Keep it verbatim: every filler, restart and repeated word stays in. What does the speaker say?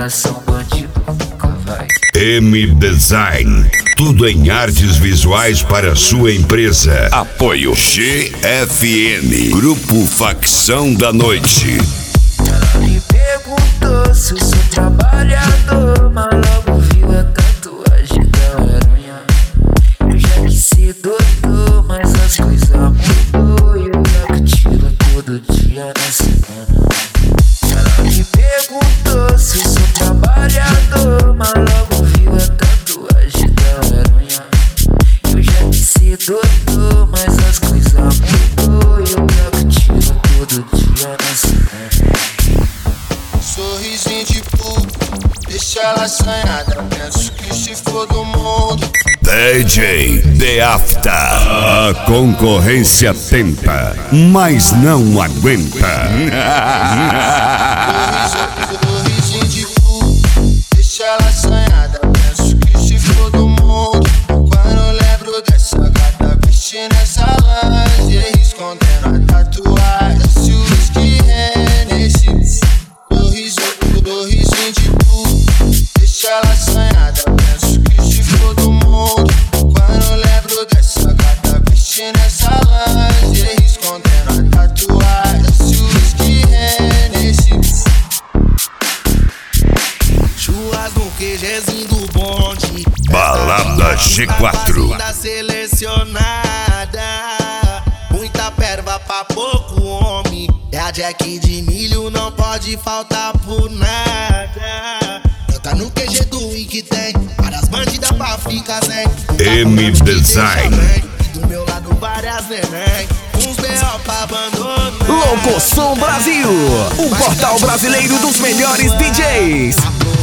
coração bandido nunca vai. M Design, tudo em artes visuais para sua empresa. Apoio G F N, Grupo Facção da Noite. Ela me perguntou se eu sou trabalhador, mas logo viu a tatuagem da aranha. Eu já quis ser doutor, mas as coisas mudou e eu pego tiro todo dia na semana. Ela me perguntou se eu sou trabalhador, mas logo viu a tatuagem da aranha. Eu já quis ser doutor, mas as coisas mudou e eu pego tiro todo dia na semana. Sorrisinho de puto, deixa ela assanhada. Penso que se for do mundo. D J The After. A concorrência tenta, mas não aguenta. Sorrisinho de puto, deixa ela assanhada. Penso que se for do mundo. Quando eu lembro dessa gata vestindo essa lingerie, escondendo a tatuagem. Se o whisky Hennessy. Sorrisinho de puto, deixa ela assanhada. Penso que se for do mundo. Quando eu lembro dessa gata vestindo essa lingerie, escondendo a tatuagem. Se o whisky Hennessy. Chuas no QGzinho do bonde. Balada G quatro. Selecionada, muita perva pra pouco homem. É a Jack de milho, não pode faltar por nada. Canta no Q G do Wink tem várias bandidas pra ficar zen. M Design. Do meu lado várias neném, uns B O pra abandono. Louco Som Brasil, o portal brasileiro dos melhores D Js.